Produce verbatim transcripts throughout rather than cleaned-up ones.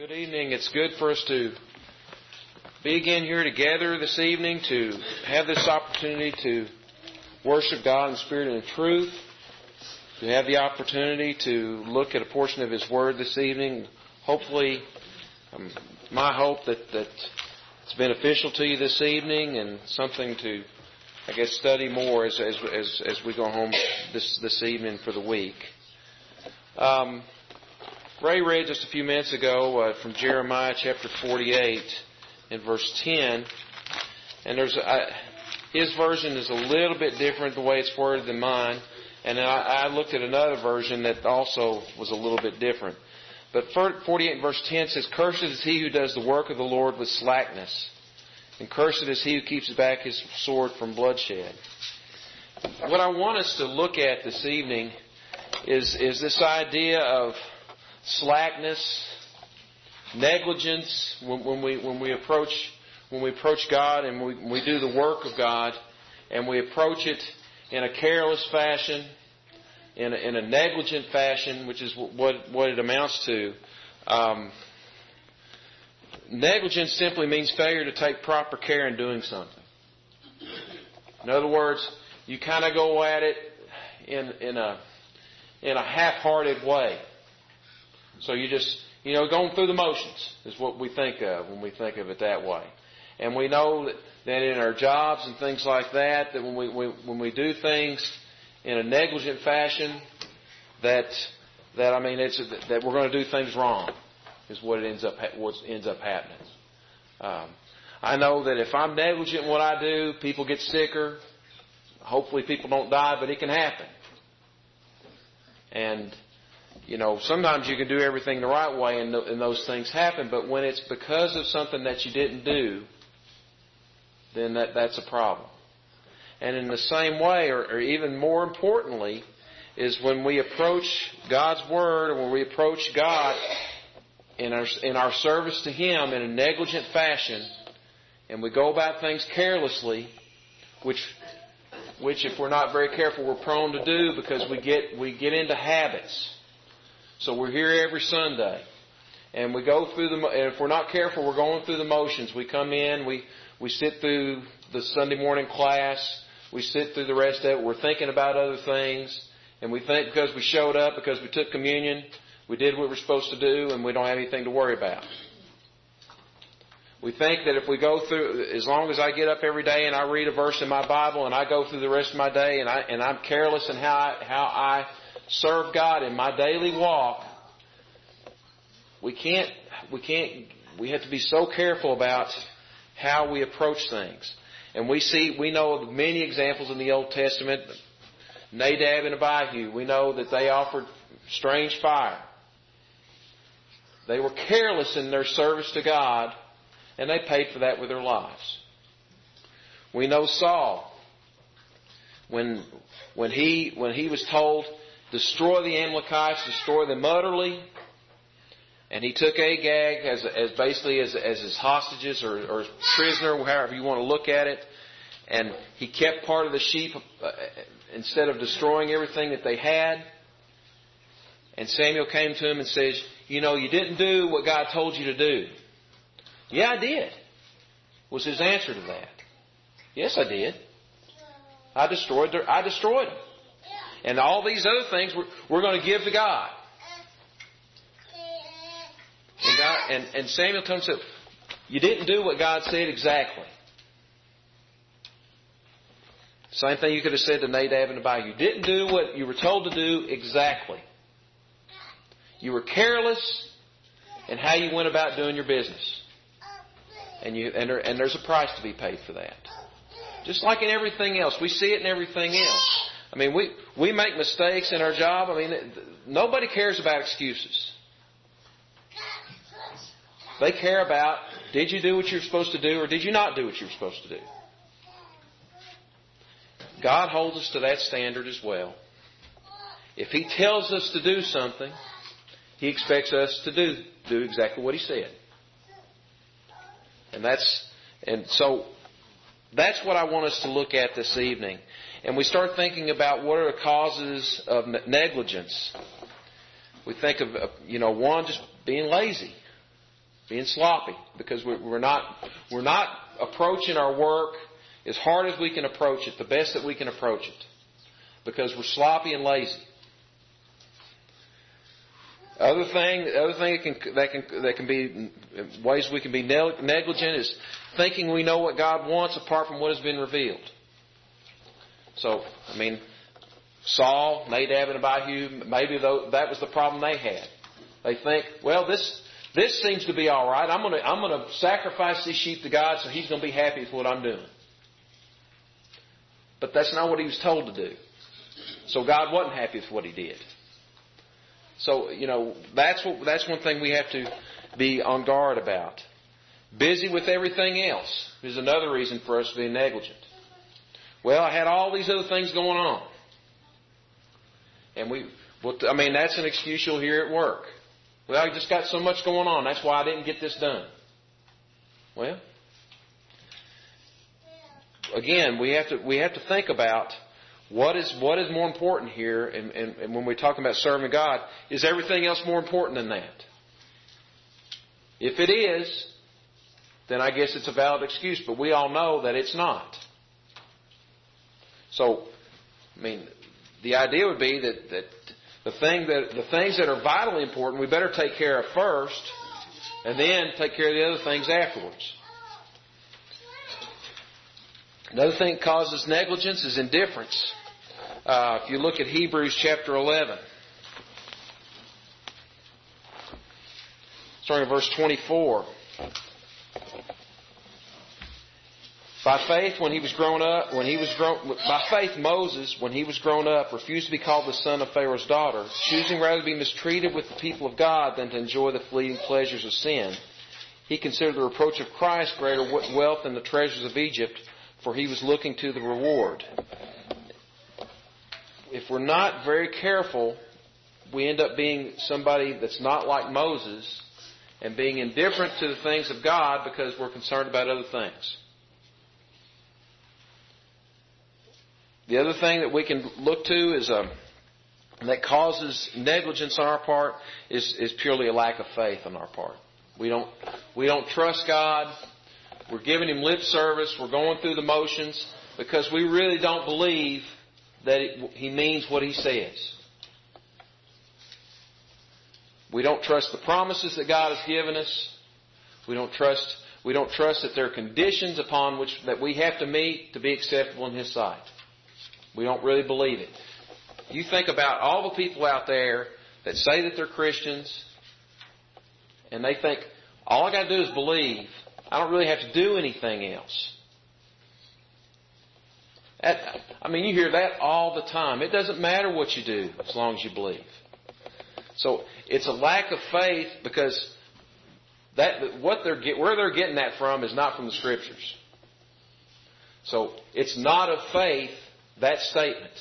Good evening. It's good for us to be again here together this evening, to have this opportunity to worship God in spirit and in truth, to have the opportunity to look at a portion of His Word this evening. Hopefully, um, my hope that, that it's beneficial to you this evening and something to, I guess, study more as as as, as we go home this, this evening for the week. Um, Ray read just a few minutes ago uh, from Jeremiah chapter forty-eight and verse ten, and there's a, his version is a little bit different the way it's worded than mine, and I, I looked at another version that also was a little bit different. But forty-eight verse ten says, "Cursed is he who does the work of the Lord with slackness, and cursed is he who keeps back his sword from bloodshed." What I want us to look at this evening is is this idea of slackness, negligence when, when we when we approach when we approach God and we, we do the work of God, and we approach it in a careless fashion, in a, in a negligent fashion, which is what what it amounts to. Um, negligence simply means failure to take proper care in doing something. In other words, you kind of go at it in in a in a half-hearted way. So you just, you know, going through the motions is what we think of when we think of it that way. And we know that, that in our jobs and things like that, that when we, we when we do things in a negligent fashion, that that I mean, it's that we're going to do things wrong, is what it ends up what ends up happening. Um, I know that if I'm negligent in what I do, people get sicker. Hopefully, people don't die, but it can happen. And you know, sometimes you can do everything the right way and, and those things happen, but when it's because of something that you didn't do, then that, that's a problem. And in the same way, or, or even more importantly, is when we approach God's Word, or when we approach God in our, in our service to Him in a negligent fashion, and we go about things carelessly, which which if we're not very careful we're prone to do because we get we get into habits. So we're here every Sunday, and we go through the. And if we're not careful, we're going through the motions. We come in, we we sit through the Sunday morning class, we sit through the rest of it. We're thinking about other things, and we think because we showed up, because we took communion, we did what we're supposed to do, and we don't have anything to worry about. We think that if we go through, as long as I get up every day and I read a verse in my Bible, and I go through the rest of my day, and I and I'm careless in how I, how I serve God in my daily walk, we can't, we can't, we have to be so careful about how we approach things. And we see, we know of many examples in the Old Testament. Nadab and Abihu, we know that they offered strange fire. They were careless in their service to God, and they paid for that with their lives. We know Saul, when when he when he was told, destroy the Amalekites, destroy them utterly. And he took Agag as, as basically as, as his hostages or, or prisoner, however you want to look at it. And he kept part of the sheep uh, instead of destroying everything that they had. And Samuel came to him and says, you know, you didn't do what God told you to do. Yeah, I did, was his answer to that. Yes, I did. I destroyed their, I destroyed them. And all these other things we're, we're going to give to God. And, God and, and Samuel comes and said, you didn't do what God said exactly. Same thing you could have said to Nadab and Abihu. You didn't do what you were told to do exactly. You were careless in how you went about doing your business. And, you, and, there, and there's a price to be paid for that. Just like in everything else. We see it in everything else. I mean, we, we make mistakes in our job. I mean, nobody cares about excuses. They care about, did you do what you were supposed to do or did you not do what you were supposed to do? God holds us to that standard as well. If He tells us to do something, He expects us to do, do exactly what He said. And that's, and so that's what I want us to look at this evening. And we start thinking about what are the causes of negligence. We think of, you know, one, just being lazy. being sloppy, because we're not we're not approaching our work as hard as we can approach it, the best that we can approach it, because we're sloppy and lazy. Other thing, the other thing that can that can that can be ways we can be negligent is thinking we know what God wants apart from what has been revealed. So, I mean, Saul, Nadab, and Abihu, maybe that was the problem they had. They think, well, this this seems to be all right. I'm going to I'm going to sacrifice these sheep to God, so He's going to be happy with what I'm doing. But that's not what he was told to do. So God wasn't happy with what he did. So, you know, that's what that's one thing we have to be on guard about. Busy with everything else is another reason for us to be negligent. Well, I had all these other things going on. And we, well, I mean, that's an excuse you'll hear at work. Well, I just got so much going on. That's why I didn't get this done. Well, again, we have to we have to think about what is what is more important here. And, and, and when we're talking about serving God, is everything else more important than that? If it is, then I guess it's a valid excuse. But we all know that it's not. So, I mean, the idea would be that, that the thing that the things that are vitally important, we better take care of first, and then take care of the other things afterwards. Another thing that causes negligence is indifference. Uh, if you look at Hebrews chapter eleven, starting at verse twenty-four. By faith, when he was grown up, when he was grown, by faith Moses, when he was grown up, refused to be called the son of Pharaoh's daughter, choosing rather to be mistreated with the people of God than to enjoy the fleeting pleasures of sin. He considered the reproach of Christ greater wealth than the treasures of Egypt, for he was looking to the reward. If we're not very careful, we end up being somebody that's not like Moses and being indifferent to the things of God because we're concerned about other things. The other thing that we can look to is um, that causes negligence on our part is, is purely a lack of faith on our part. We don't we don't trust God. We're giving Him lip service. We're going through the motions because we really don't believe that it, He means what He says. We don't trust the promises that God has given us. We don't trust we don't trust that there are conditions upon which that we have to meet to be acceptable in His sight. We don't really believe it. You think about all the people out there that say that they're Christians and they think, all I got to do is believe. I don't really have to do anything else. That, I mean, you hear that all the time. It doesn't matter what you do as long as you believe. So it's a lack of faith because that what they're get, where they're getting that from is not from the Scriptures. So it's not of faith, that statement.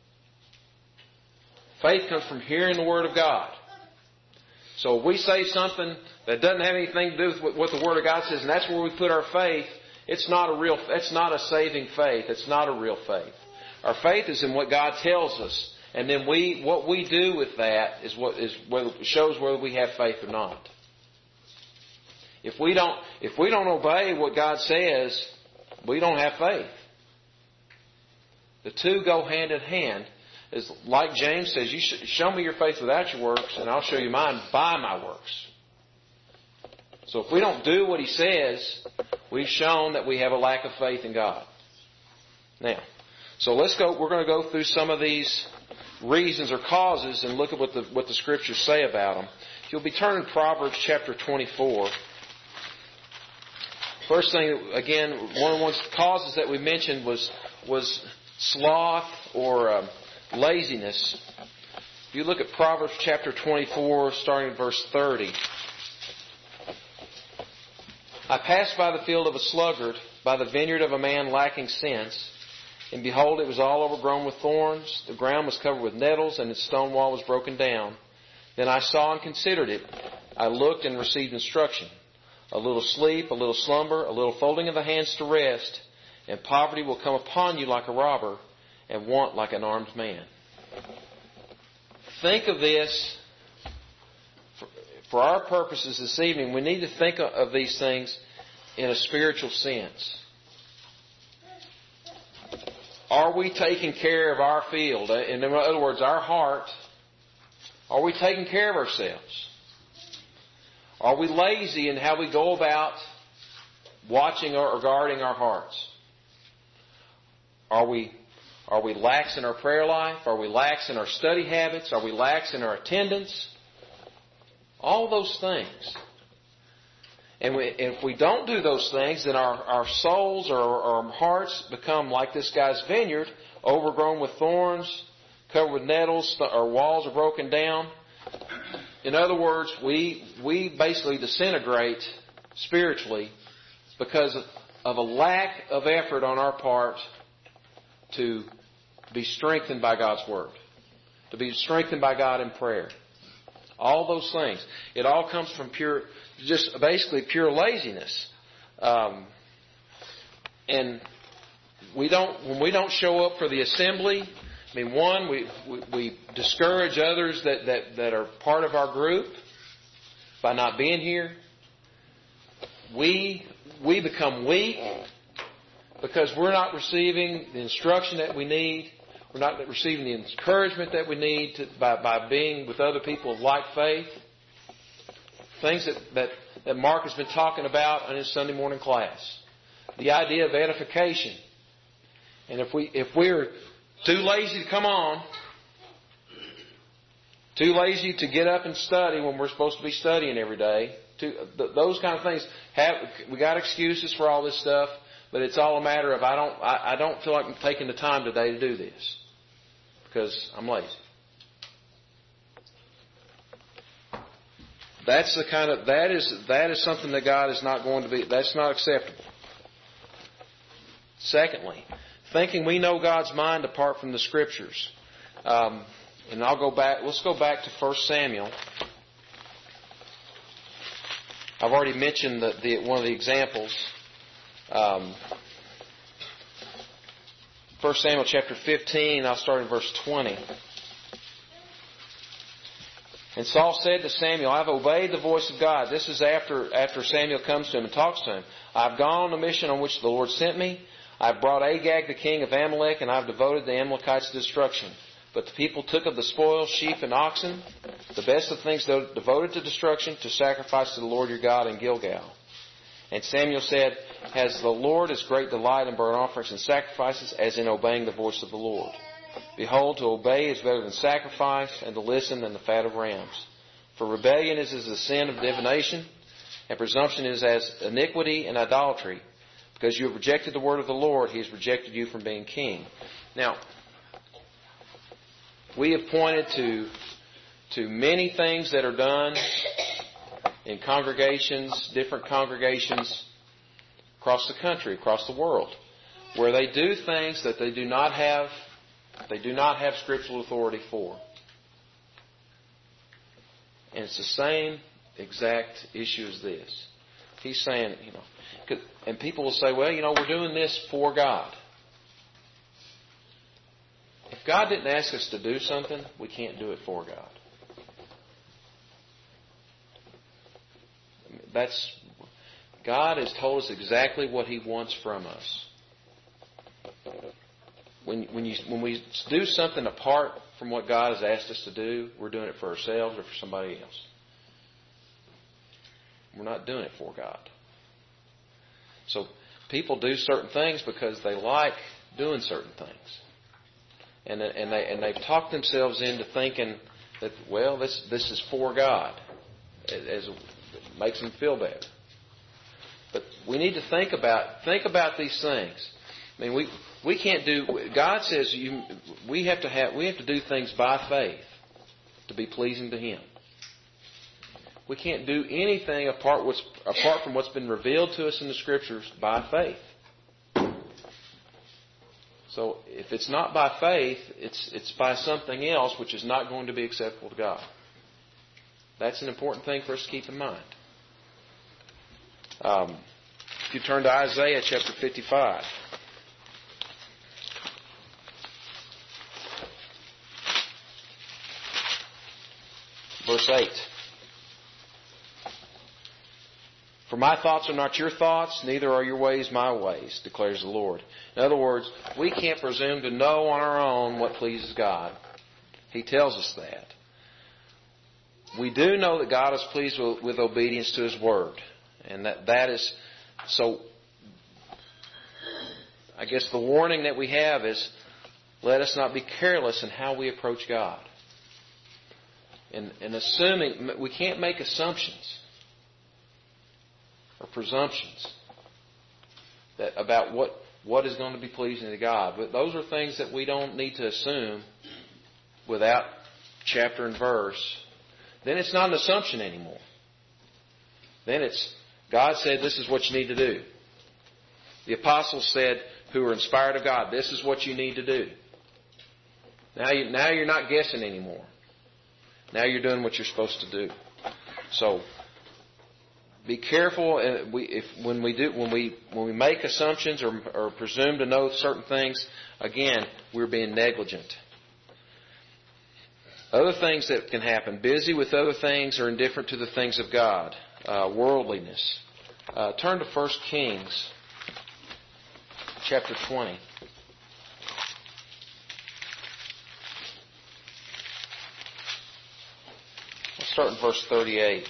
Faith comes from hearing the Word of God. So if we say something that doesn't have anything to do with what the Word of God says, and that's where we put our faith, it's not a real, it's not a saving faith. It's not a real faith. Our faith is in what God tells us, and then we, what we do with that is what is whether shows whether we have faith or not. If we don't, if we don't obey what God says, we don't have faith. The two go hand in hand. Is like James says, you should show me your faith without your works, and I'll show you mine by my works. So if we don't do what He says, we've shown that we have a lack of faith in God. Now, so let's go. We're going to go through some of these reasons or causes and look at what the what the Scriptures say about them. If you'll be turning to Proverbs chapter twenty-four. First thing, again, one of the ones causes that we mentioned was was sloth or um, laziness. If you look at Proverbs chapter twenty-four, starting at verse thirty. I passed by the field of a sluggard, by the vineyard of a man lacking sense, and behold, it was all overgrown with thorns. The ground was covered with nettles, and its stone wall was broken down. Then I saw and considered it. I looked and received instruction. A little sleep, a little slumber, a little folding of the hands to rest, and poverty will come upon you like a robber, and want like an armed man. Think of this for our purposes this evening, we need to think of these things in a spiritual sense. Are we taking care of our field? In other words, our heart. Are we taking care of ourselves? Are we lazy in how we go about watching or guarding our hearts? Are we, are we lax in our prayer life? Are we lax in our study habits? Are we lax in our attendance? All those things. And we, if we don't do those things, then our, our souls or our hearts become like this guy's vineyard, overgrown with thorns, covered with nettles, our walls are broken down. In other words, we we basically disintegrate spiritually because of a lack of effort on our part to be strengthened by God's Word, to be strengthened by God in prayer. All those things. It all comes from pure, just basically pure laziness. Um, and we don't, when we don't show up for the assembly, I mean, one, we, we, we discourage others that, that, that are part of our group by not being here. We, we become weak because we're not receiving the instruction that we need. We're not receiving the encouragement that we need to, by, by being with other people of like faith. Things that, that, that Mark has been talking about in his Sunday morning class. The idea of edification. And if we, if we're too lazy to come on, too lazy to get up and study when we're supposed to be studying every day, too, th- those kind of things, have, we got excuses for all this stuff, but it's all a matter of I don't, I, I don't feel like I'm taking the time today to do this because I'm lazy. That's the kind of, that is, that is something that God is not going to be, that's not acceptable. Secondly, thinking we know God's mind apart from the Scriptures. Um, and I'll go back, let's go back to First Samuel. I've already mentioned the, the, one of the examples. Um, First Samuel chapter fifteen, I'll start in verse twenty. And Saul said to Samuel, I've obeyed the voice of God. This is after, after Samuel comes to him and talks to him. I've gone on the mission on which the Lord sent me. I've brought Agag, the king of Amalek, and I've devoted the Amalekites to destruction. But the people took of the spoil sheep and oxen, the best of things devoted to destruction, to sacrifice to the Lord your God in Gilgal. And Samuel said, has the Lord as great delight in burnt offerings and sacrifices as in obeying the voice of the Lord? Behold, to obey is better than sacrifice, and to listen than the fat of rams. For rebellion is as the sin of divination, and presumption is as iniquity and idolatry. Because you have rejected the word of the Lord, He has rejected you from being king. Now, we have pointed to, to many things that are done in congregations, different congregations across the country, across the world, where they do things that they do not have, they do not have scriptural authority for. And it's the same exact issue as this. He's saying, you know, and people will say, well, you know, we're doing this for God. If God didn't ask us to do something, we can't do it for God. That's, God has told us exactly what He wants from us. When, when, you, when we do something apart from what God has asked us to do, we're doing it for ourselves or for somebody else. We're not doing it for God. So people do certain things because they like doing certain things. And, and, they, and they've talked themselves into thinking that, well, this, this is for God. As, it makes them feel better. But we need to think about think about these things. I mean, we we can't do. God says you. We have to have. We have to do things by faith to be pleasing to Him. We can't do anything apart what's apart from what's been revealed to us in the Scriptures by faith. So if it's not by faith, it's it's by something else which is not going to be acceptable to God. That's an important thing for us to keep in mind. Um, if you turn to Isaiah chapter fifty-five. Verse eight. For my thoughts are not your thoughts, neither are your ways my ways, declares the Lord. In other words, we can't presume to know on our own what pleases God. He tells us that. We do know that God is pleased with, with obedience to His Word. And that, that is, so I guess the warning that we have is, let us not be careless in how we approach God. And, and assuming, we can't make assumptions or presumptions that about what, what is going to be pleasing to God. But those are things that we don't need to assume without chapter and verse. Then it's not an assumption anymore. Then it's, God said this is what you need to do. The apostles said, who were inspired of God, this is what you need to do. Now, you, now you're not guessing anymore. Now you're doing what you're supposed to do. So, be careful. And we, if when we do, when we when we make assumptions or, or presume to know certain things, again, we're being negligent. Other things that can happen: busy with other things or indifferent to the things of God. Uh, worldliness. Uh, turn to First Kings, chapter twenty. Let's start in verse thirty-eight.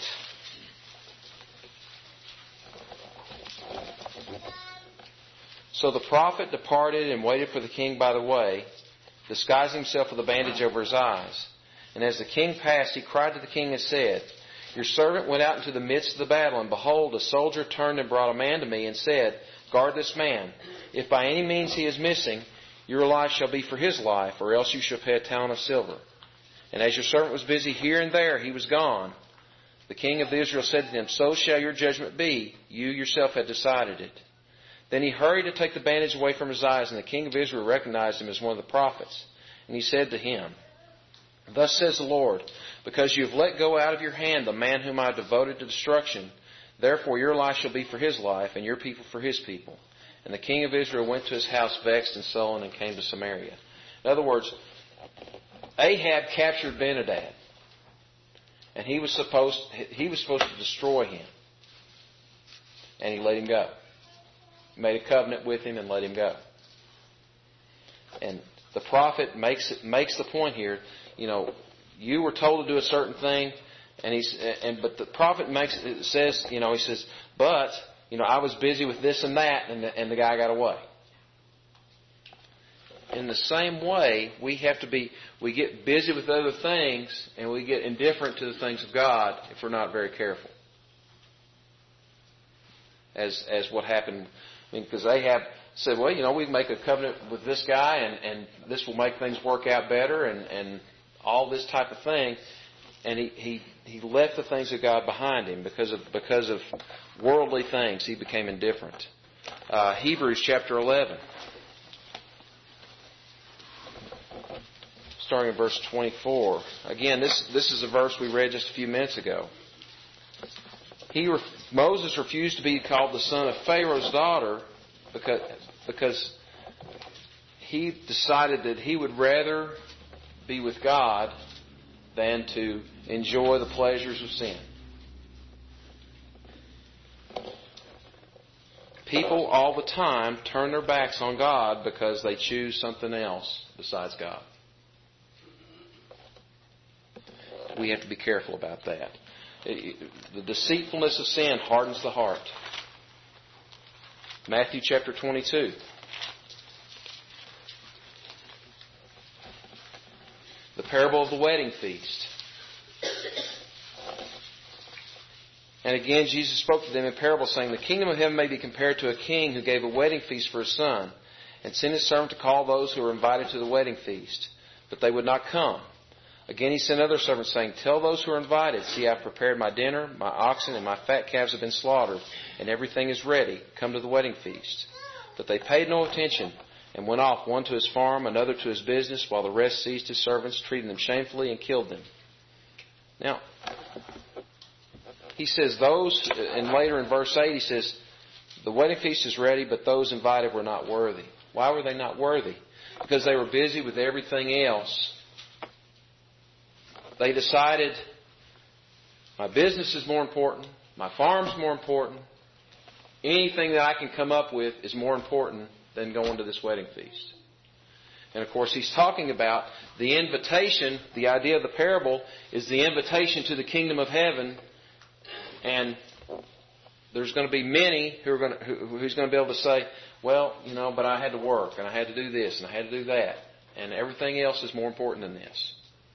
So the prophet departed and waited for the king by the way, disguising himself with a bandage over his eyes. And as the king passed, he cried to the king and said, Your servant went out into the midst of the battle, and behold, a soldier turned and brought a man to me and said, Guard this man. If by any means he is missing, your life shall be for his life, or else you shall pay a talent of silver. And as your servant was busy here and there, he was gone. The king of Israel said to him, So shall your judgment be. You yourself had decided it. Then he hurried to take the bandage away from his eyes, and the king of Israel recognized him as one of the prophets. And he said to him, Thus says the Lord, because you have let go out of your hand the man whom I have devoted to destruction, therefore your life shall be for his life, and your people for his people. And the king of Israel went to his house vexed and sullen, and came to Samaria. In other words, Ahab captured Ben-Hadad, and he was supposed he was supposed to destroy him, and he let him go. Made a covenant with him and let him go. And the prophet makes it, makes the point here. You know, you were told to do a certain thing, and he's and but the prophet makes it says, you know, he says, but you know, I was busy with this and that, and the, and the guy got away. In the same way, we have to be. We get busy with other things, and we get indifferent to the things of God if we're not very careful. As as what happened. I mean, because Ahab said, well, you know, we make a covenant with this guy, and, and this will make things work out better, and, and all this type of thing. And he, he, he left the things of God behind him because of because of worldly things. He became indifferent. Uh, Hebrews chapter eleven, starting in verse twenty-four. Again, this this is a verse we read just a few minutes ago. He, Moses refused to be called the son of Pharaoh's daughter because, because he decided that he would rather be with God than to enjoy the pleasures of sin. People all the time turn their backs on God because they choose something else besides God. We have to be careful about that. The deceitfulness of sin hardens the heart. Matthew chapter twenty-two. The parable of the wedding feast. And again, Jesus spoke to them in parables, saying, The kingdom of heaven may be compared to a king who gave a wedding feast for his son, and sent his servant to call those who were invited to the wedding feast. But they would not come. Again he sent other servants, saying, Tell those who are invited, See, I have prepared my dinner, my oxen and my fat calves have been slaughtered, and everything is ready. Come to the wedding feast. But they paid no attention, and went off, one to his farm, another to his business, while the rest seized his servants, treated them shamefully, and killed them. Now, he says those, and later in verse eight he says, The wedding feast is ready, but those invited were not worthy. Why were they not worthy? Because they were busy with everything else. They decided, my business is more important, My farm's more important. Anything that I can come up with is more important than going to this wedding feast. And of course, he's talking about the invitation. The idea of the parable is the invitation to the kingdom of heaven. And there's going to be many who are going to, who, who's going to be able to say, well, you know, but I had to work and I had to do this and I had to do that. And everything else is more important than this.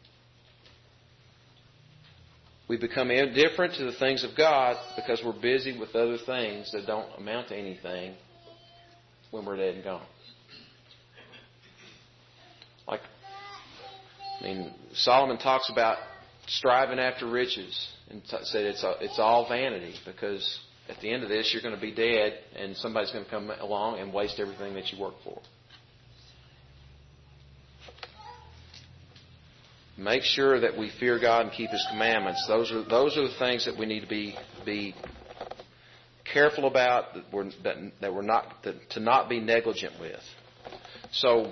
We become indifferent to the things of God because we're busy with other things that don't amount to anything when we're dead and gone. Like, I mean, Solomon talks about striving after riches and t- said it's a, it's all vanity, because at the end of this you're going to be dead and somebody's going to come along and waste everything that you work for. Make sure that we fear God and keep His commandments. Those are those are the things that we need to be be careful about, that we're that, that we're not that, to not be negligent with. So,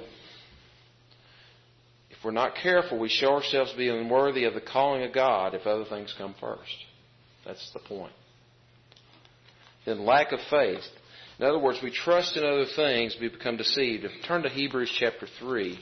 if we're not careful, we show ourselves to be unworthy of the calling of God if other things come first. That's the point. Then lack of faith. In other words, we trust in other things, we become deceived. If we turn to Hebrews chapter three.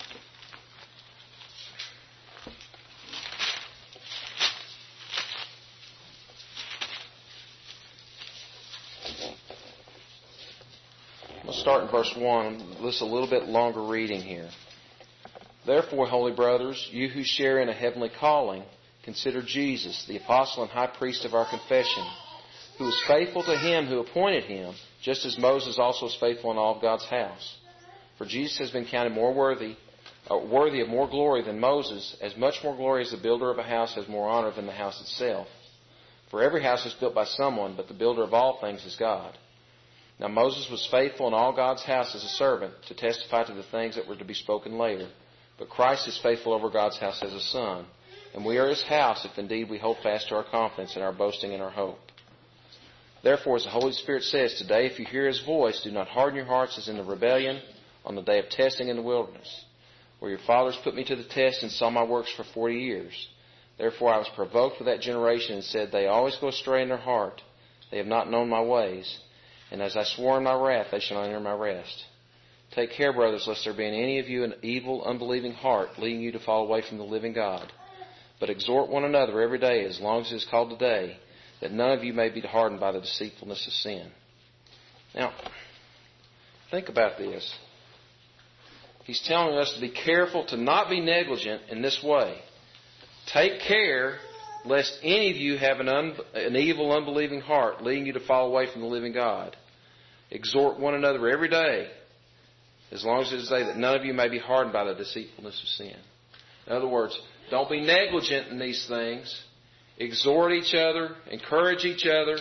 We'll start in verse one. Listen a little bit longer reading here. Therefore, holy brothers, you who share in a heavenly calling, consider Jesus, the apostle and high priest of our confession, who was faithful to Him who appointed Him, just as Moses also was faithful in all of God's house. For Jesus has been counted more worthy, uh, worthy of more glory than Moses, as much more glory as the builder of a house has more honor than the house itself. For every house is built by someone, but the builder of all things is God. Now Moses was faithful in all God's house as a servant, to testify to the things that were to be spoken later. But Christ is faithful over God's house as a son. And we are His house, if indeed we hold fast to our confidence and our boasting in our hope. Therefore, as the Holy Spirit says, today, if you hear His voice, do not harden your hearts as in the rebellion on the day of testing in the wilderness, where your fathers put me to the test and saw my works for forty years. Therefore I was provoked with that generation and said, they always go astray in their heart. They have not known my ways. And as I swore in my wrath, they shall not enter my rest. Take care, brothers, lest there be in any of you an evil, unbelieving heart, leading you to fall away from the living God. But exhort one another every day, as long as it is called today, that none of you may be hardened by the deceitfulness of sin. Now, think about this. He's telling us to be careful to not be negligent in this way. Take care lest any of you have an, un, an evil, unbelieving heart, leading you to fall away from the living God. Exhort one another every day, as long as it is day, that none of you may be hardened by the deceitfulness of sin. In other words, don't be negligent in these things. Exhort each other, encourage each other.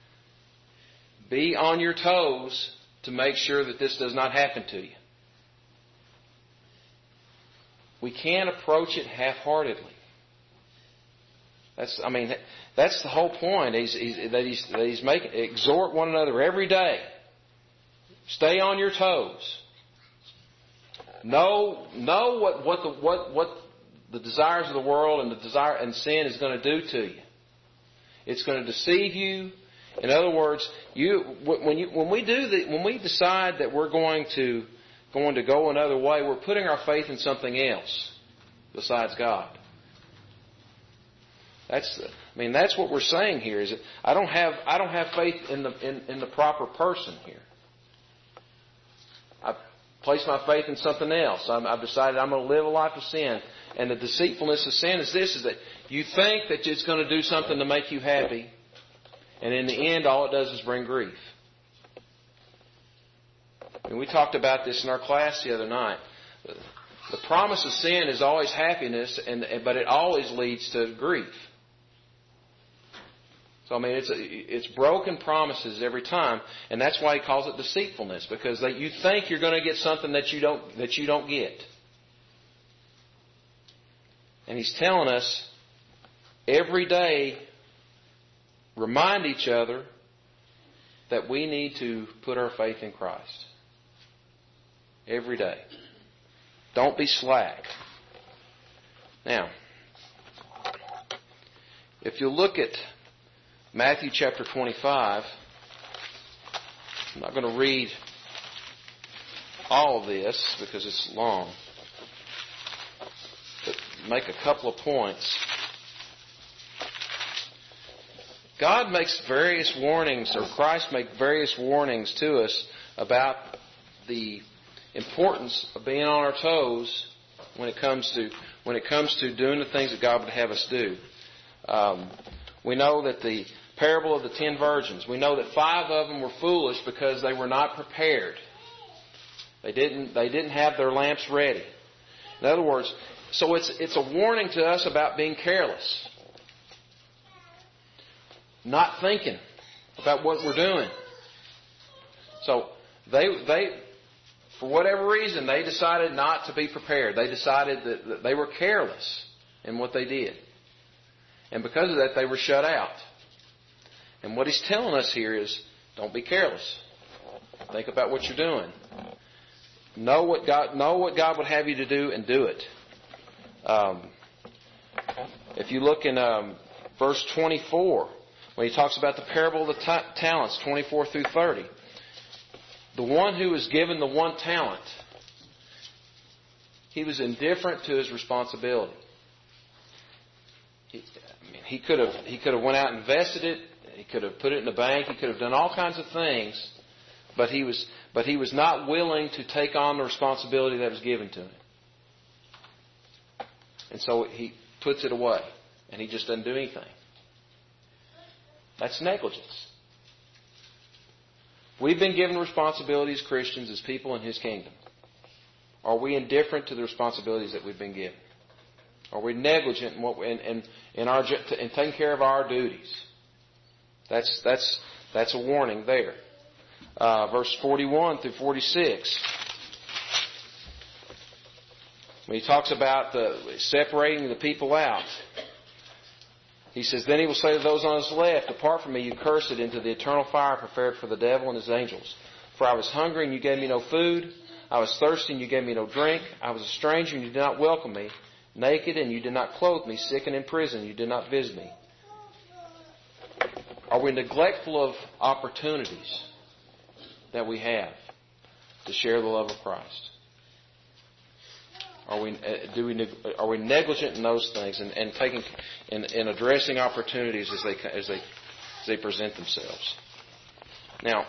Be on your toes to make sure that this does not happen to you. We can't approach it half-heartedly. That's, I mean, that's the whole point he's, he's, that, he's, that he's making. Exhort one another every day. Stay on your toes. Know, know what, what, the, what, what the desires of the world and the desire and sin is going to do to you. It's going to deceive you. In other words, you when you when we do the, when we decide that we're going to going to go another way, we're putting our faith in something else besides God. That's, I mean, that's what we're saying here. Is that I don't have I don't have faith in the in, in the proper person here. I've placed my faith in something else. I'm, I've decided I'm going to live a life of sin. And the deceitfulness of sin is this: is that you think that it's going to do something to make you happy, and in the end, all it does is bring grief. And we talked about this in our class the other night. The promise of sin is always happiness, and but it always leads to grief. So I mean, it's it's broken promises every time, and that's why he calls it deceitfulness, because they, you think you're going to get something that you don't that you don't get. And he's telling us every day, remind each other that we need to put our faith in Christ. Every day. Don't be slack. Now, if you look at Matthew chapter twenty-five. I'm not going to read all of this because it's long, but make a couple of points. God makes various warnings, or Christ makes various warnings to us about the importance of being on our toes when it comes to when it comes to doing the things that God would have us do. Um, we know that the parable of the ten virgins, we know that five of them were foolish because they were not prepared. They didn't they didn't have their lamps ready. In other words, so it's it's a warning to us about being careless. Not thinking about what we're doing. So they they for whatever reason they decided not to be prepared. They decided that, that they were careless in what they did. And because of that they were shut out. And what he's telling us here is don't be careless. Think about what you're doing. Know what God know what God would have you to do and do it. Um, if you look in um, verse twenty-four, when he talks about the parable of the ta- talents, twenty-four through thirty, the one who was given the one talent, he was indifferent to his responsibility. He, I mean, he could have he could have went out and invested it. He could have put it in the bank. He could have done all kinds of things, but he was but he was not willing to take on the responsibility that was given to him. And so he puts it away, and he just doesn't do anything. That's negligence. We've been given responsibility as Christians, as people in His kingdom. Are we indifferent to the responsibilities that we've been given? Are we negligent in, what, in, in, in, our, in taking care of our duties? That's that's that's a warning there. Uh, verse forty-one through forty-six. When he talks about the separating the people out, he says, "Then he will say to those on his left, 'Depart from me, you cursed, into the eternal fire prepared for the devil and his angels. For I was hungry, and you gave me no food. I was thirsty, and you gave me no drink. I was a stranger, and you did not welcome me. Naked, and you did not clothe me. Sick and in prison, you did not visit me.'" Are we neglectful of opportunities that we have to share the love of Christ? Are we do we are we negligent in those things and, and taking in, in addressing opportunities as they as they as they present themselves? Now,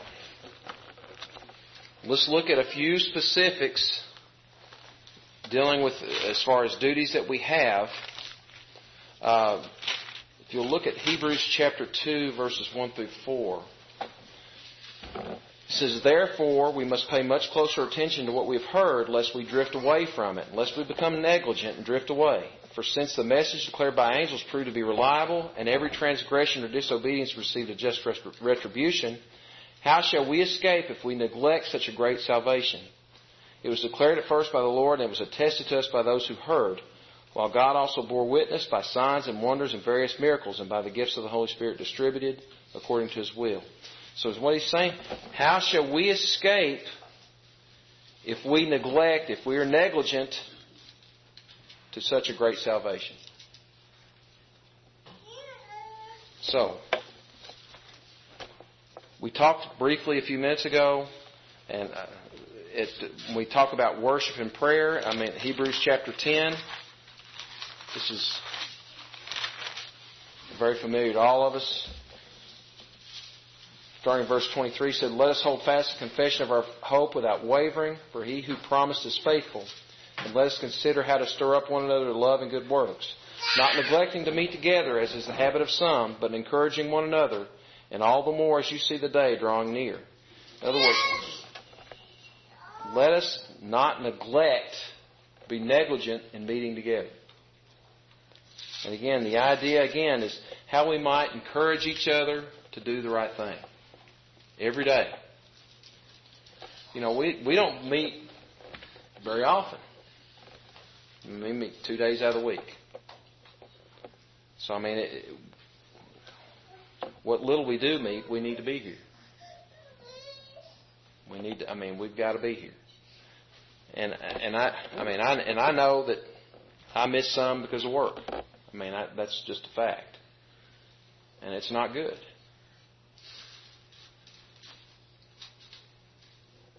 let's look at a few specifics dealing with as far as duties that we have. Uh, if you'll look at Hebrews chapter two, verses one through four. It says, "Therefore, we must pay much closer attention to what we have heard, lest we drift away from it, lest we become negligent and drift away. For since the message declared by angels proved to be reliable, and every transgression or disobedience received a just retribution, how shall we escape if we neglect such a great salvation? It was declared at first by the Lord, and it was attested to us by those who heard, while God also bore witness by signs and wonders and various miracles, and by the gifts of the Holy Spirit distributed according to His will." So what he's saying, how shall we escape if we neglect, if we are negligent to such a great salvation? So, we talked briefly a few minutes ago, and it, when we talk about worship and prayer, I mean, Hebrews chapter ten, this is very familiar to all of us. Starting in verse twenty-three, said, "Let us hold fast the confession of our hope without wavering, for He who promised is faithful. And let us consider how to stir up one another to love and good works, not neglecting to meet together, as is the habit of some, but encouraging one another, and all the more as you see the day drawing near." In other words, let us not neglect, be negligent in meeting together. And again, the idea again is how we might encourage each other to do the right thing. Every day. You know, we, we don't meet very often. We meet two days out of the week. So, I mean, it, what little we do meet, we need to be here. We need to, I mean, we've got to be here. And and I, I mean, I and I know that I miss some because of work. I mean, I, that's just a fact. And it's not good.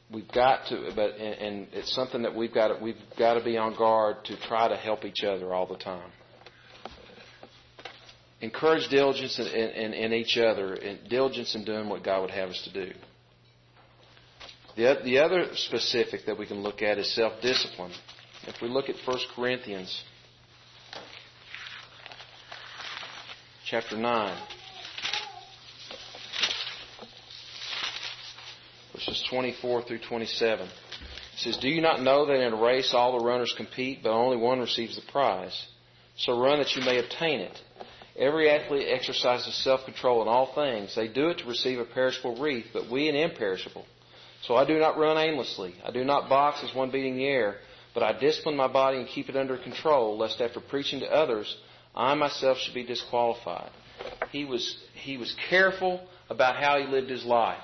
we've got to, but and, and it's something that we've got to, we've got to be on guard to try to help each other all the time. Encourage diligence in, in, in each other, and diligence in doing what God would have us to do. The, the other specific that we can look at is self-discipline. If we look at First Corinthians chapter nine, verses twenty-four through twenty-seven, it says, "Do you not know that in a race all the runners compete, but only one receives the prize? So run that you may obtain it. Every athlete exercises self-control in all things. They do it to receive a perishable wreath, but we an imperishable. So I do not run aimlessly. I do not box as one beating the air, but I discipline my body and keep it under control, lest after preaching to others, I myself should be disqualified." He was, he was careful about how he lived his life.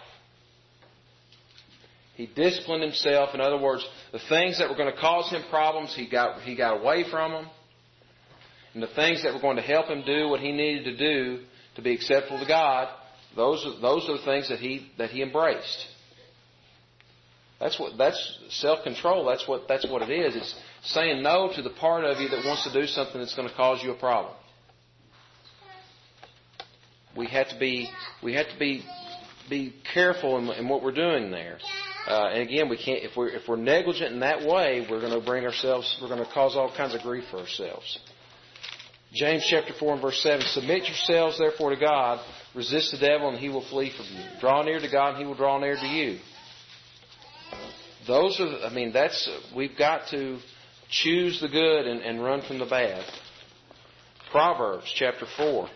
He disciplined himself. In other words, the things that were going to cause him problems, he got, he got away from them. And the things that were going to help him do what he needed to do to be acceptable to God, those are, those are the things that he, that he embraced. That's what, that's self-control. That's what, that's what it is. It's saying no to the part of you that wants to do something that's going to cause you a problem. We have to be, we have to be, be careful in, in what we're doing there. Uh, and again, we can't, if we're, if we're negligent in that way, we're going to bring ourselves, we're going to cause all kinds of grief for ourselves. James chapter four and verse seven, "Submit yourselves therefore to God, resist the devil and he will flee from you. Draw near to God and he will draw near to you." Those are, I mean, that's, we've got to choose the good and, and run from the bad. Proverbs chapter four.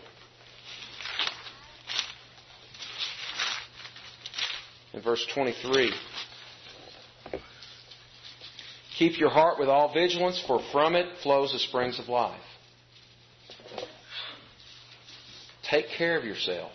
In verse twenty-three. "Keep your heart with all vigilance, for from it flows the springs of life." Take care of yourself.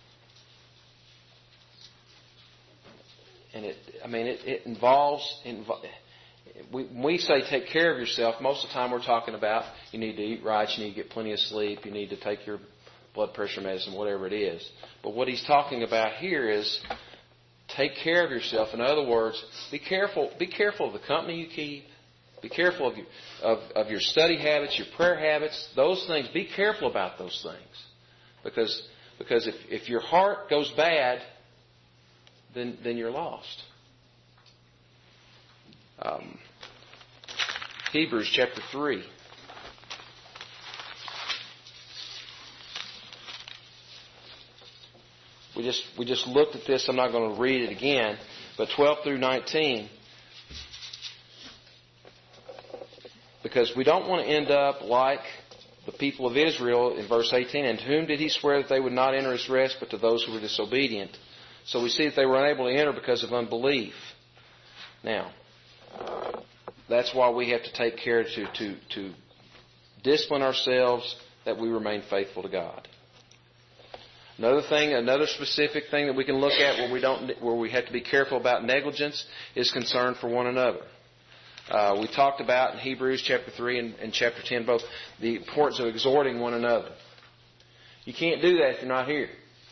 And it, I mean, it, it involves, invo- we, when we say take care of yourself, most of the time we're talking about you need to eat right, you need to get plenty of sleep, you need to take your blood pressure medicine, whatever it is. But what he's talking about here is take care of yourself. In other words, be careful, be careful of the company you keep. Be careful of your, of, of your study habits, your prayer habits, those things. Be careful about those things. Because, because if, if your heart goes bad, then, then you're lost. Um, Hebrews chapter three. We just, we just looked at this. I'm not going to read it again. But twelve through nineteen. Because we don't want to end up like the people of Israel in verse eighteen. "And to whom did he swear that they would not enter his rest, but to those who were disobedient?" So we see that they were unable to enter because of unbelief. Now, that's why we have to take care to, to, to discipline ourselves that we remain faithful to God. Another thing, another specific thing that we can look at where we don't, where we have to be careful about negligence is concern for one another. Uh, we talked about in Hebrews chapter three and, and chapter ten both the importance of exhorting one another. You can't do that if you're not here.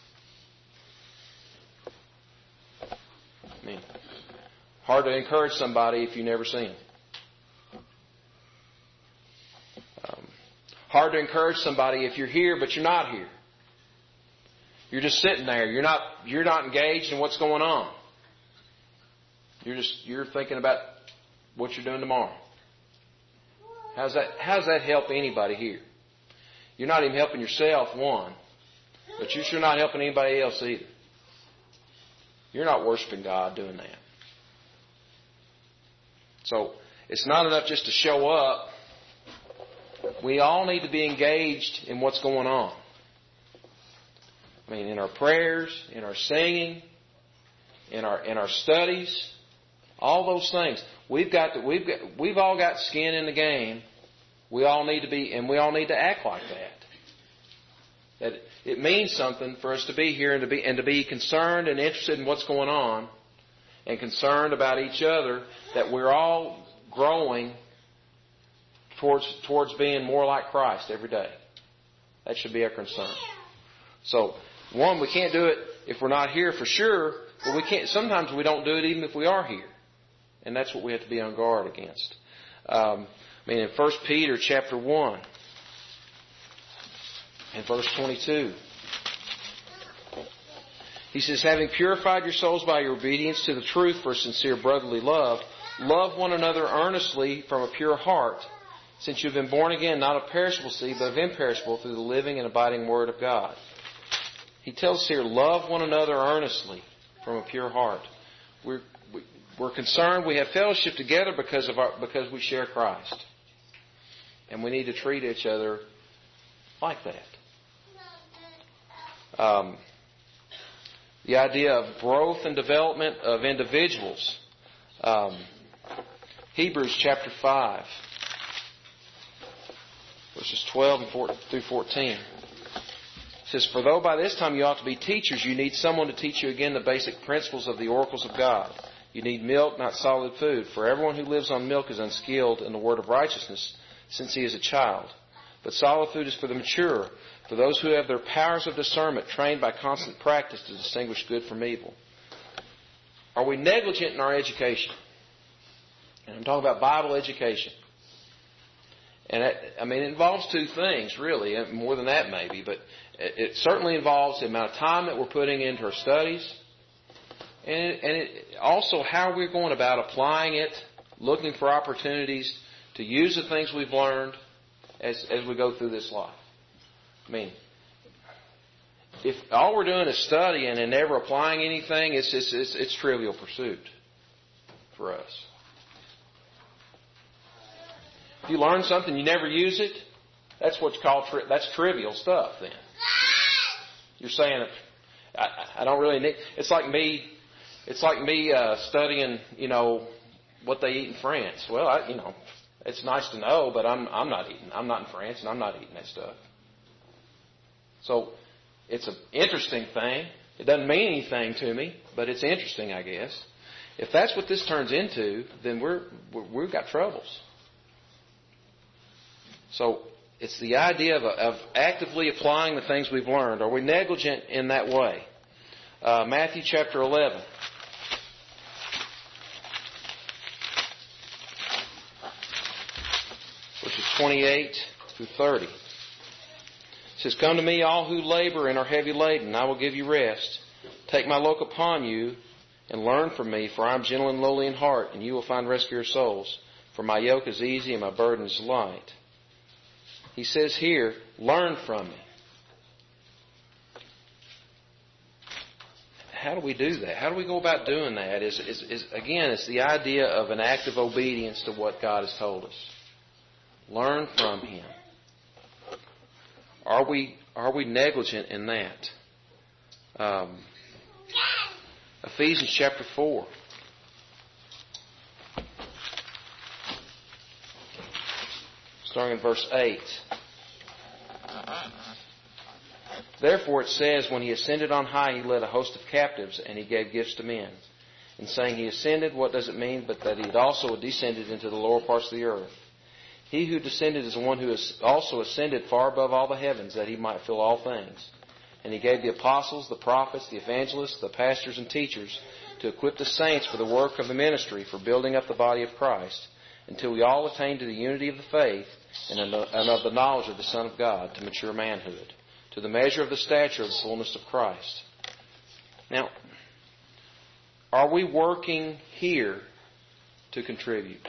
I mean, hard to encourage somebody if you never see them. Um, hard to encourage somebody if you're here but you're not here. You're just sitting there. You're not you're not engaged in what's going on. You're just you're thinking about what you're doing tomorrow. How's that how's that help anybody here? You're not even helping yourself, one, but you're sure not helping anybody else either. You're not worshiping God doing that. So it's not enough just to show up. We all need to be engaged in what's going on. I mean, in our prayers, in our singing, in our in our studies, all those things. We've got to, we've got we've all got skin in the game. We all need to be, and we all need to act like that. That it means something for us to be here and to be and to be concerned and interested in what's going on, and concerned about each other. That we're all growing towards towards being more like Christ every day. That should be our concern. So one, we can't do it if we're not here for sure, but we can't. Sometimes we don't do it even if we are here. And that's what we have to be on guard against. Um, I mean, in First Peter chapter one and verse twenty-two, he says, having purified your souls by your obedience to the truth for sincere brotherly love, love one another earnestly from a pure heart, since you've been born again, not of perishable seed, but of imperishable, through the living and abiding Word of God. He tells us here, love one another earnestly from a pure heart. We're, we, we're concerned. We have fellowship together because of our, because we share Christ. And we need to treat each other like that. Um, the idea of growth and development of individuals. Um, Hebrews chapter five, verses twelve and through fourteen. It says, for though by this time you ought to be teachers, you need someone to teach you again the basic principles of the oracles of God. You need milk, not solid food. For everyone who lives on milk is unskilled in the word of righteousness, since he is a child. But solid food is for the mature, for those who have their powers of discernment trained by constant practice to distinguish good from evil. Are we negligent in our education? And I'm talking about Bible education. And it, I mean, it involves two things, really, more than that maybe, but it, it certainly involves the amount of time that we're putting into our studies, and, it, and it, also how we're going about applying it, looking for opportunities to use the things we've learned as, as we go through this life. I mean, if all we're doing is studying and never applying anything, it's it's it's, it's trivial pursuit for us. If you learn something, you never use it, that's what's called tri- that's trivial stuff. Then you're saying, I, I don't really need. It's like me. It's like me uh, studying, you know, what they eat in France. Well, I, you know, it's nice to know, but I'm I'm not eating. I'm not in France, and I'm not eating that stuff. So it's an interesting thing. It doesn't mean anything to me, but it's interesting, I guess. If that's what this turns into, then we're, we're we've got troubles. So it's the idea of, of actively applying the things we've learned. Are we negligent in that way? Uh, Matthew chapter eleven. Verses twenty-eight through thirty. It says, come to me, all who labor and are heavy laden, and I will give you rest. Take my yoke upon you and learn from me, for I am gentle and lowly in heart, and you will find rest for your souls. For my yoke is easy and my burden is light. He says here, learn from me. How do we do that? How do we go about doing that? Is, is, is again, it's the idea of an act of obedience to what God has told us. Learn from Him. Are we are we negligent in that? Um, Ephesians chapter four. Starting in verse eight. Therefore it says, when He ascended on high, He led a host of captives, and He gave gifts to men. In saying He ascended, what does it mean but that He had also descended into the lower parts of the earth? He who descended is the one who has also ascended far above all the heavens, that He might fill all things. And He gave the apostles, the prophets, the evangelists, the pastors and teachers to equip the saints for the work of the ministry, for building up the body of Christ, until we all attain to the unity of the faith and of the knowledge of the Son of God, to mature manhood, to the measure of the stature of the fullness of Christ. Now, are we working here to contribute?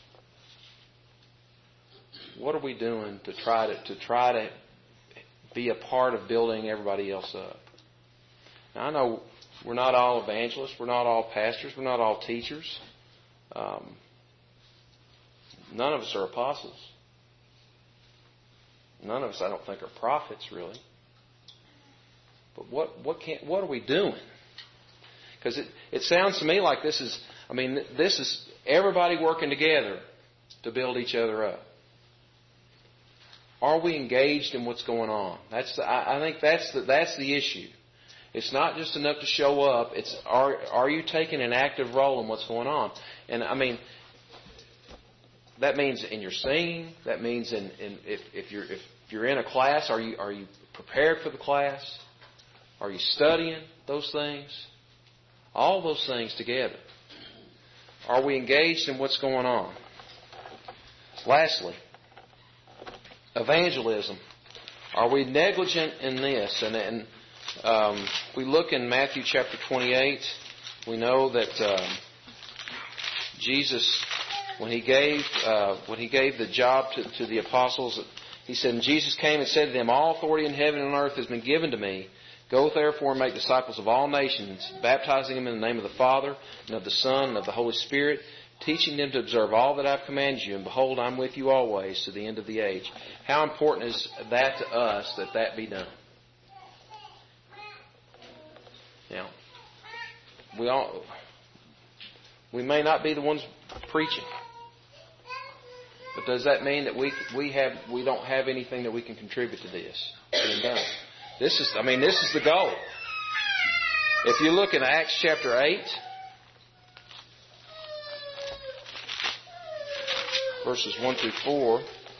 What are we doing to try to to try to be a part of building everybody else up? Now, I know we're not all evangelists, we're not all pastors, we're not all teachers. Um, none of us are apostles. None of us, I don't think, are prophets, really. But what what can what are we doing? Because it it sounds to me like this is, I mean, this is everybody working together to build each other up. Are we engaged in what's going on? That's the, I, I think that's the, that's the issue. It's not just enough to show up. It's are are you taking an active role in what's going on? And I mean, that means in your singing. That means in, in if, if you're if you're in a class, are you are you prepared for the class? Are you studying those things? All those things together. Are we engaged in what's going on? Lastly, evangelism. Are we negligent in this? And, and um, we look in Matthew chapter twenty-eight. We know that um, Jesus, when he gave uh, when he gave the job to, to the apostles, he said, and Jesus came and said to them, all authority in heaven and on earth has been given to me. Go therefore and make disciples of all nations, baptizing them in the name of the Father and of the Son and of the Holy Spirit, teaching them to observe all that I've commanded you. And behold, I'm with you always to the end of the age. How important is that to us that that be done? Now, we all we may not be the ones preaching, but does that mean that we we have we don't have anything that we can contribute to this being done? This is, I mean, this is the goal. If you look in Acts chapter eight, verses one through four,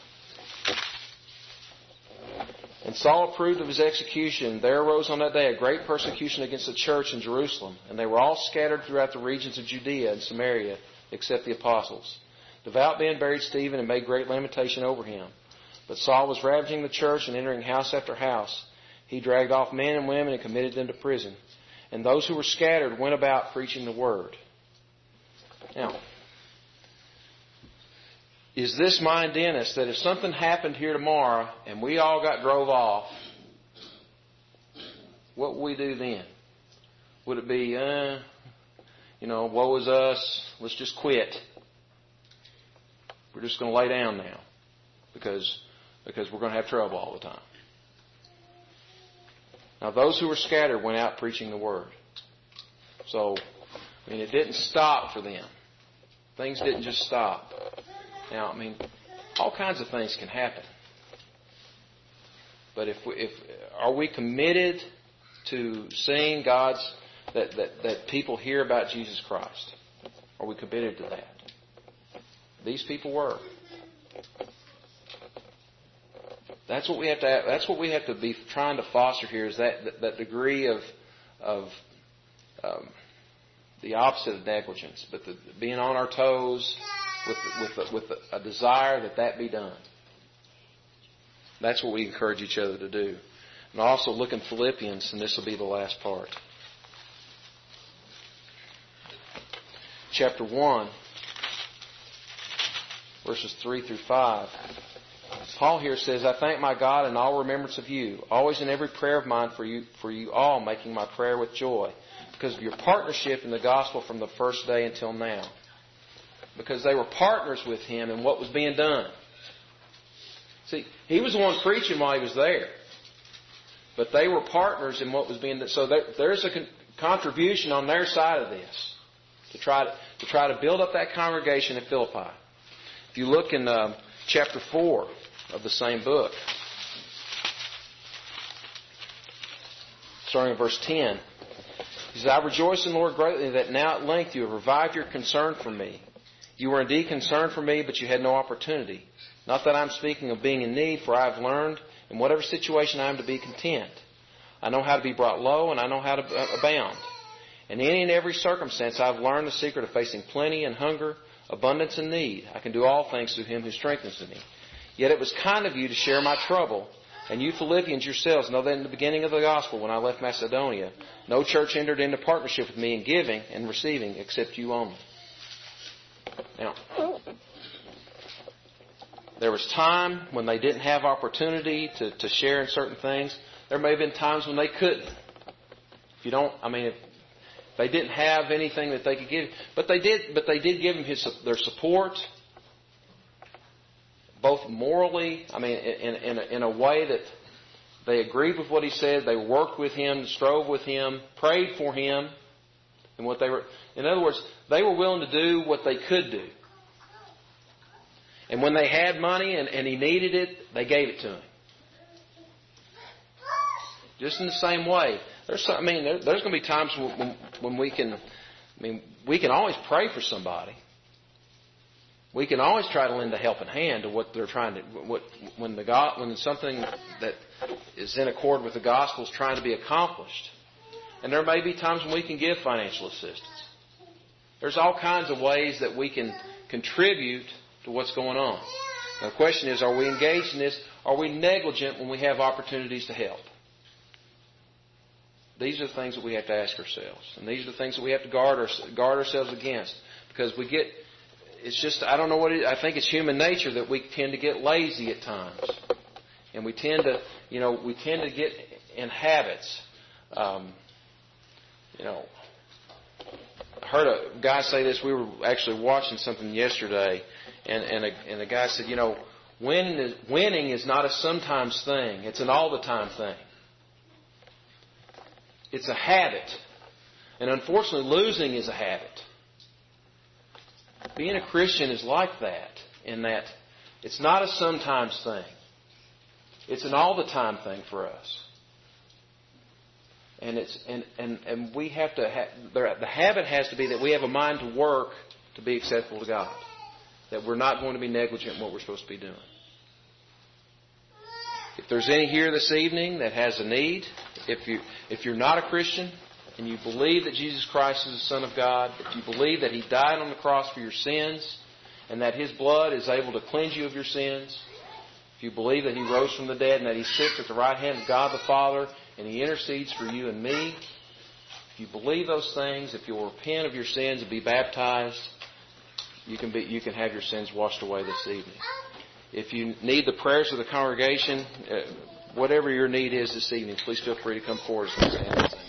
and Saul approved of his execution. There arose on that day a great persecution against the church in Jerusalem, and they were all scattered throughout the regions of Judea and Samaria, except the apostles. Devout men buried Stephen and made great lamentation over him. But Saul was ravaging the church and entering house after house. He dragged off men and women and committed them to prison. And those who were scattered went about preaching the word. Now, is this mind in us that if something happened here tomorrow and we all got drove off, what would we do then? Would it be, uh, you know, woe is us, let's just quit. We're just going to lay down now because, because we're going to have trouble all the time. Now, those who were scattered went out preaching the word. So, I mean, it didn't stop for them. Things didn't just stop. Now, I mean, all kinds of things can happen. But if we, if are we committed to seeing God's that, that that people hear about Jesus Christ? Are we committed to that? These people were. That's what we have to. Have, that's what we have to be trying to foster here. Is that that, that degree of of um, the opposite of negligence, but the, being on our toes with with with a desire that that be done. That's what we encourage each other to do. And also look in Philippians, and this will be the last part. Chapter one, verses three through five. Paul here says, I thank my God in all remembrance of you, always in every prayer of mine for you, for you all, making my prayer with joy, because of your partnership in the gospel from the first day until now. Because they were partners with him in what was being done. See, he was the one preaching while he was there. But they were partners in what was being done. So there, there's a con- contribution on their side of this to try to, to try to build up that congregation at Philippi. If you look in um, chapter four of the same book, starting in verse ten, he says, I rejoice in the Lord greatly that now at length you have revived your concern for me. You were indeed concerned for me, but you had no opportunity. Not that I'm speaking of being in need, for I have learned in whatever situation I am to be content. I know how to be brought low, and I know how to abound. In any and every circumstance I have learned the secret of facing plenty and hunger, abundance and need. I can do all things through him who strengthens me. Yet it was kind of you to share my trouble. And you Philippians yourselves know that in the beginning of the gospel, when I left Macedonia, no church entered into partnership with me in giving and receiving except you only. Now, there was time when they didn't have opportunity to, to share in certain things. There may have been times when they couldn't. If you don't, I mean, if they didn't have anything that they could give, but they did. But they did give him his their support, both morally. I mean, in in a, in a way that they agreed with what he said. They worked with him, strove with him, prayed for him, and what they were. In other words, they were willing to do what they could do. And when they had money and, and he needed it, they gave it to him. Just in the same way. There's some, I mean, there, there's going to be times when, when we can, I mean, we can always pray for somebody. We can always try to lend a helping hand to what they're trying to, what, when the God, when something that is in accord with the gospel is trying to be accomplished. And there may be times when we can give financial assistance. There's all kinds of ways that we can contribute to what's going on. Now, the question is, are we engaged in this? Are we negligent when we have opportunities to help? These are the things that we have to ask ourselves. And these are the things that we have to guard, our, guard ourselves against. Because we get, it's just, I don't know what it is, I think it's human nature that we tend to get lazy at times. And we tend to, you know, we tend to get in habits. Um, you know, I heard a guy say this. We were actually watching something yesterday. And, and, a, and a guy said, you know, winning is, winning is not a sometimes thing. It's an all-the-time thing. It's a habit. And unfortunately, losing is a habit. Being a Christian is like that, in that it's not a sometimes thing. It's an all-the-time thing for us. And it's and, and, and we have to ha- the habit has to be that we have a mind to work to be acceptable to God. That we're not going to be negligent in what we're supposed to be doing. If there's any here this evening that has a need, if you if you're not a Christian and you believe that Jesus Christ is the Son of God, if you believe that He died on the cross for your sins and that His blood is able to cleanse you of your sins, if you believe that He rose from the dead and that He sits at the right hand of God the Father and He intercedes for you and me, if you believe those things, if you'll repent of your sins and be baptized, you can be you can have your sins washed away this evening. If you need the prayers of the congregation, uh, whatever your need is this evening, please feel free to come forward as we stand.